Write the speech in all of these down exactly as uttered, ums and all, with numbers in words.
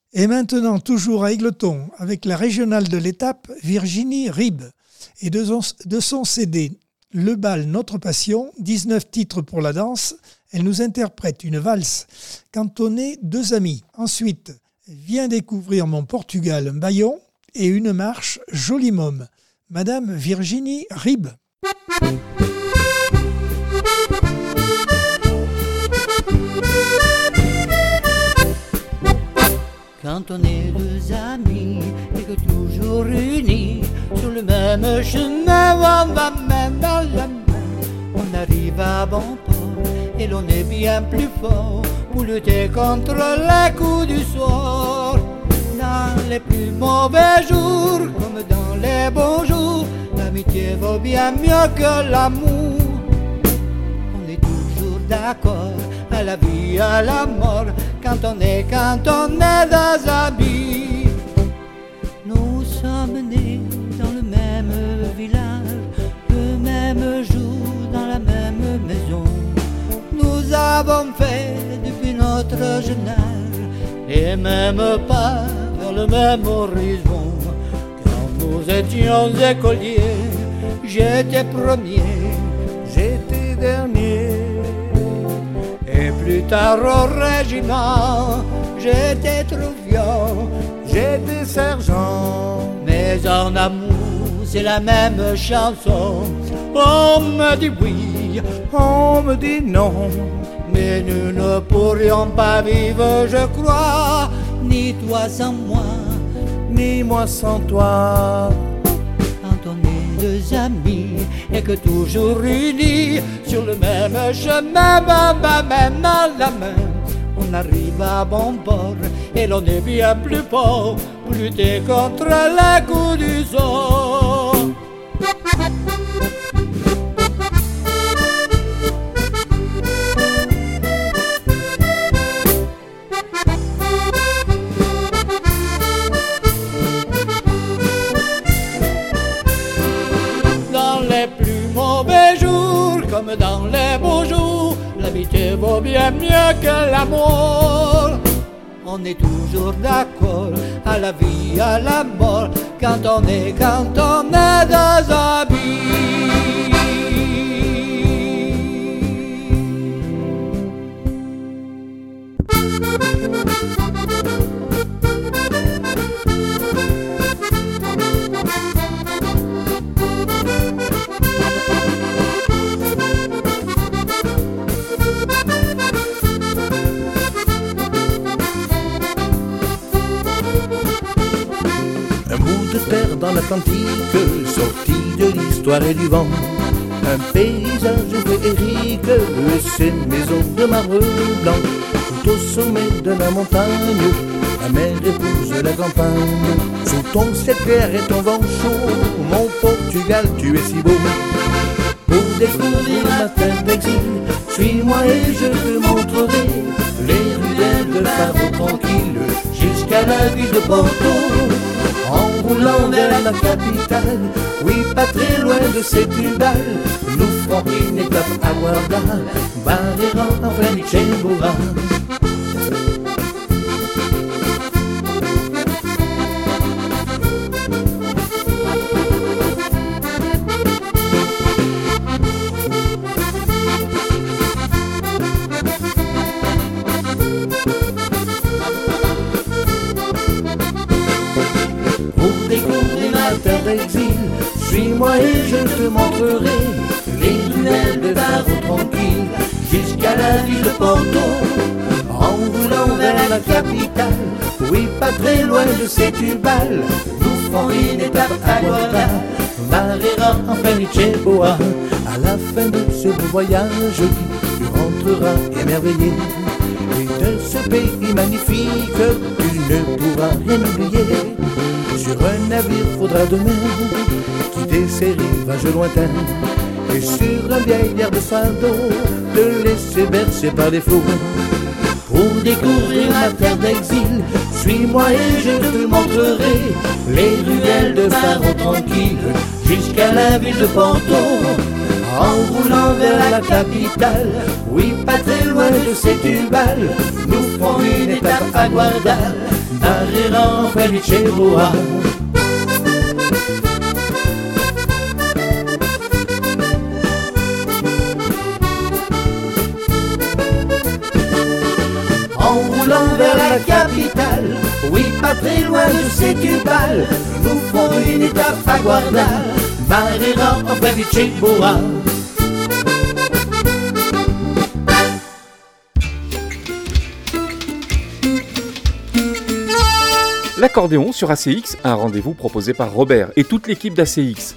Et maintenant, toujours à Égletons, avec la régionale de l'étape, Virginie Ribes. Et de son, de son C D « Le bal, notre passion », dix-neuf titres pour la danse, elle nous interprète une valse cantonnée Deux amis. Ensuite, Viens découvrir mon Portugal, un baillon, et une marche Joli môme. Madame Virginie Ribes. Quand on est deux amis et que toujours unis sur le même chemin, on va même dans la main. On arrive à bon port et l'on est bien plus fort pour lutter contre les coups du sort. Dans les plus mauvais jours comme dans les bons jours, l'amitié vaut bien mieux que l'amour. On est toujours d'accord à la vie, à la mort, quand on est, quand on est deux amis. Nous sommes nés dans le même village, le même jour, dans la même maison. Nous avons fait depuis notre jeune âge les mêmes pas vers le même horizon. Quand nous étions écoliers, j'étais premier, j'étais dernier. Et plus tard au régiment, j'étais troufion, j'étais sergent. Mais en amour, c'est la même chanson. On me dit oui, on me dit non, mais nous ne pourrions pas vivre, je crois, ni toi sans moi, ni moi sans toi. Quand on est deux amis et que toujours unis sur le même chemin, même dans la main, on arrive à bon port et l'on est bien plus fort pour lutter contre les coups du sort. Comme dans les beaux jours, l'amitié vaut bien mieux que l'amour. On est toujours d'accord à la vie, à la mort, quand on est, quand on est deux amis. Dans l'Atlantique, sorti de l'histoire et du vent, un paysage féerique et ses maisons de marbre blanc. Tout au sommet de la montagne, la mer épouse la campagne. Sous ton ciel clair et ton vent chaud, mon Portugal, tu es si beau. Pour découvrir ma terre d'exil, suis-moi et je te montrerai les ruelles de Faro tranquille jusqu'à la ville de Porto. En roulant vers la capitale, oui, pas très loin de Setúbal, nous ferons une étape à Guarda, Barreira, enfin Luxembourg. Suis-moi et je te montrerai les ruelles de Faro tranquille jusqu'à la ville de Porto. En roulant vers la capitale, oui, pas très loin de Setúbal, nous ferons une étape à Guarda, Barreira, enfin Luxembourg. À la fin de ce beau voyage, tu rentreras émerveillé. Et de ce pays magnifique, tu ne pourras rien oublier. Sur un navire faudra demain quitter ces rivages lointains, et sur un vieil air de fado te laisser bercer par les flots. Pour découvrir ma terre d'exil, suis-moi et je te montrerai les ruelles de Faro tranquille jusqu'à la ville de Porto. En roulant vers la capitale, oui, pas très loin de Setúbal, nous ferons une étape à Guarda, Arrivant felice boa. En roulant vers la capitale, oui pas très loin de Setúbal, nous ferons une étape à Guardal, Marina en felice boa. L'accordéon sur A C X, un rendez-vous proposé par Robert et toute l'équipe d'A C X.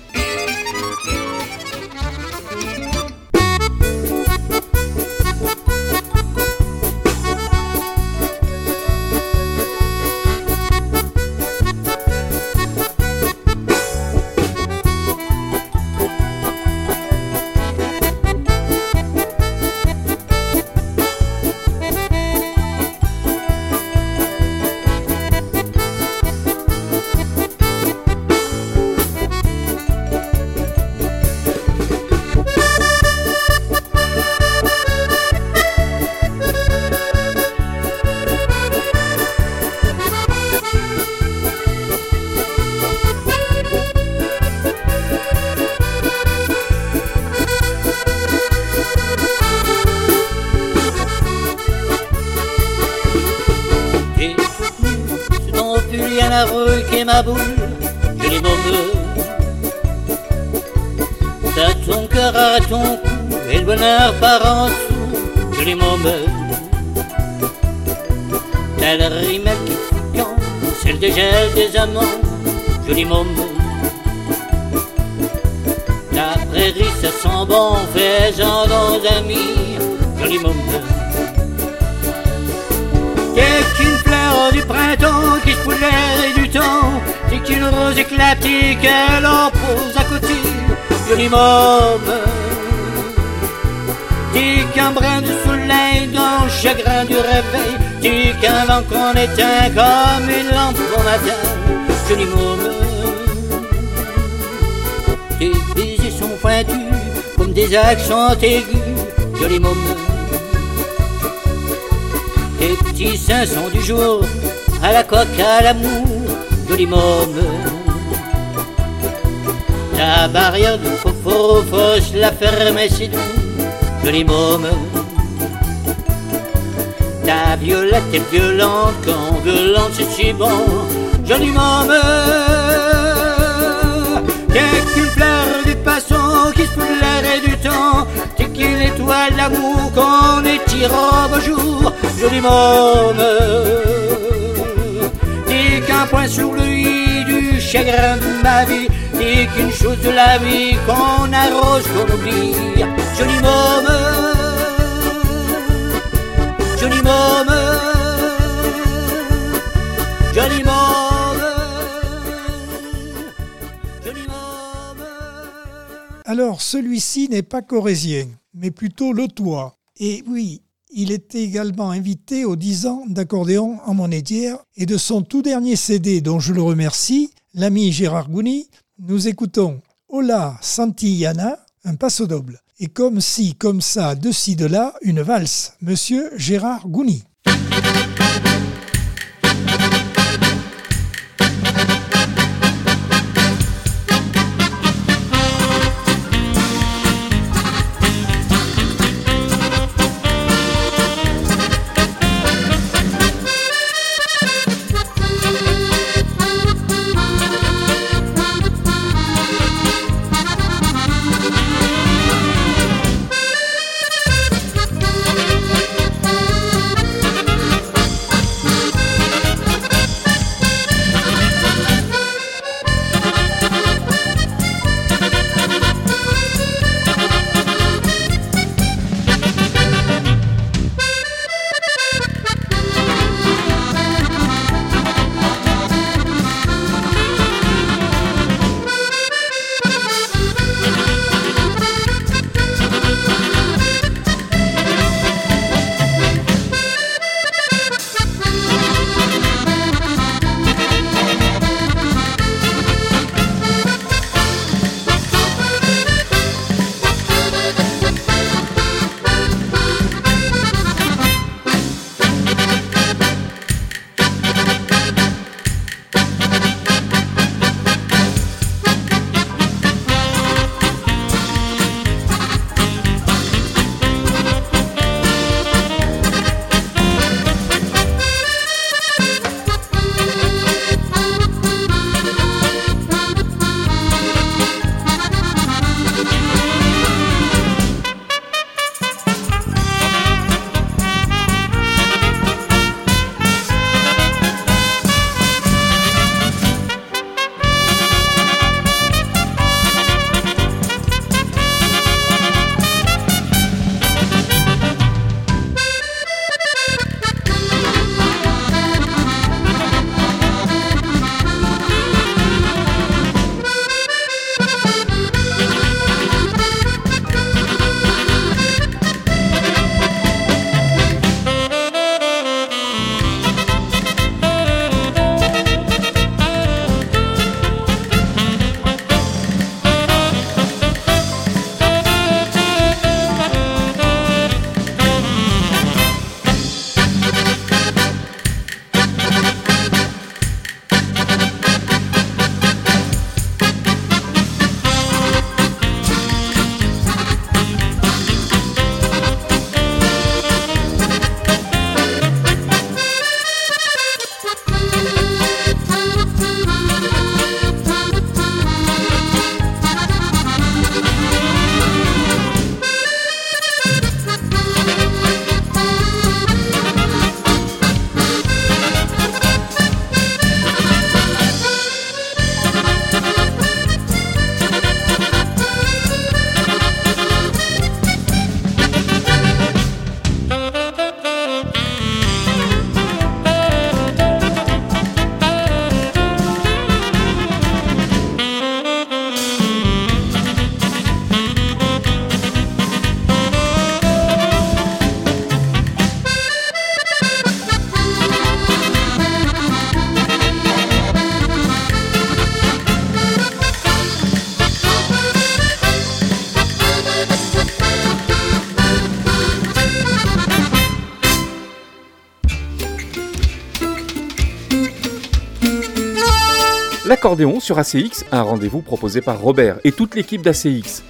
Ma boule, je les môme. T'as ton cœur à ton cou et le bonheur par en dessous, je les môme. T'as le rimel qui fout quand, c'est le dégel des amants, je les môme. La prairie ça sent bon, faisant nos amis, je les môme. T'es qu'une fleur du printemps qui se fout l'air et du temps. T'es qu'une rose éclatée qu'elle en pose à côté, joli môme. T'es qu'un brin de soleil dans le chagrin du réveil. T'es qu'un vent qu'on éteint comme une lampe au matin, joli môme. Tes baisers sont pointus comme des accents aigus, joli môme. Tes petits seins sont du jour à la coque à l'amour, joli môme. Ta barrière de faux fausse la fermer si doux, joli môme. Ta violette est violente quand violente c'est si bon, joli môme. T'es qu'une fleur du passant qui se fout de l'air et du temps. T'es qu'une étoile d'amour qu'on étire au beau jour, joli môme. T'es qu'un point sur le i du chagrin de ma vie. T'es qu'une chose de la vie qu'on arrose, qu'on oublie, joli môme. Joli môme. Joli môme. Joli môme. Alors, celui-ci n'est pas corrézien, mais plutôt lotois. Et oui, il était également invité aux dix ans d'accordéon en Monédière et de son tout dernier C D, dont je le remercie, l'ami Gérard Gouni, nous écoutons Hola Santillana, un passo doble. Et comme ci, comme ça, de ci, de là, une valse. Monsieur Gérard Gouni. L'accordéon sur A C X, un rendez-vous proposé par Robert et toute l'équipe d'A C X.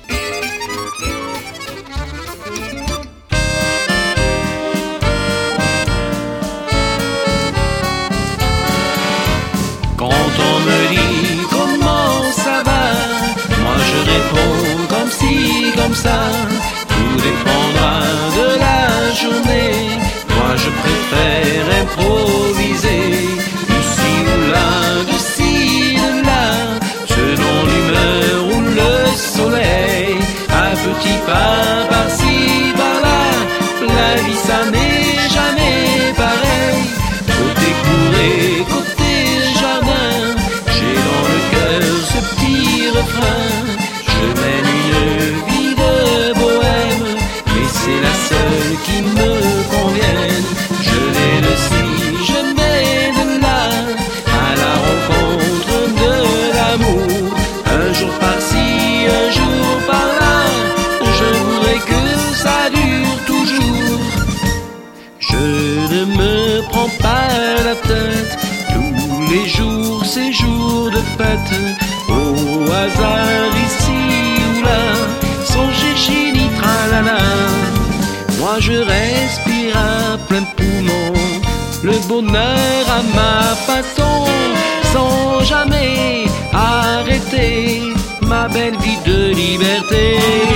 Quand on me dit comment ça va, moi je réponds comme ci, comme ça. Tout dépendra de la journée. Moi je préfère improviser. Ici ou là, de ci, de là, selon l'humeur ou le soleil. Un petit pas par-ci, par-là, la vie ça n'est jamais pareil. Côté couré, côté jardin, j'ai dans le cœur ce petit refrain. Je mène une vie de bohème, mais c'est la seule qui me convienne. Je vais de ci, je vais de là, à la rencontre de l'amour. Un jour par-ci, un jour par-là, je voudrais que ça dure toujours. Je ne me prends pas la tête, tous les jours c'est jour de fête. Au hasard ici ou là, son chichini tralala. Moi je respire à plein poumon le bonheur à ma façon, sans jamais arrêter ma belle vie de liberté.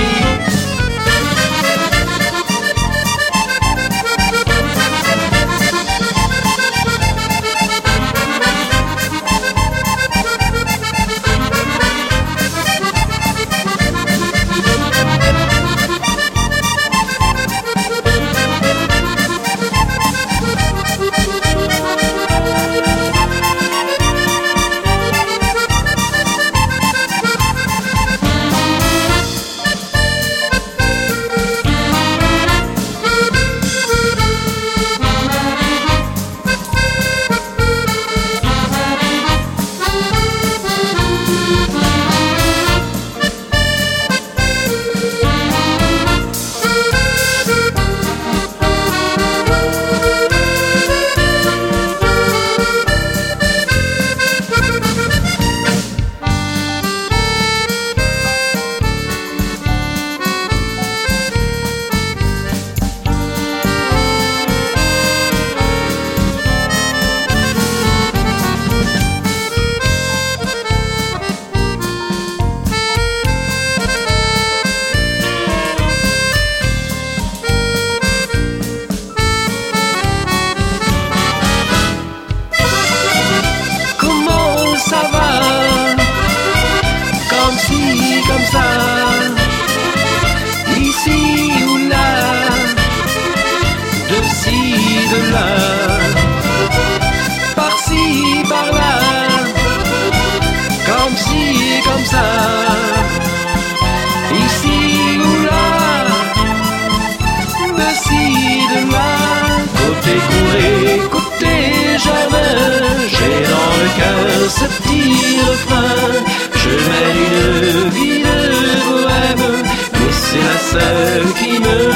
Par-ci, par-là, comme ci, comme ça. Ici ou là, de ci, de là. Côté couré, côté jardin, j'ai dans le cœur ce petit refrain. Je mène une vie de bohème, mais c'est la seule qui me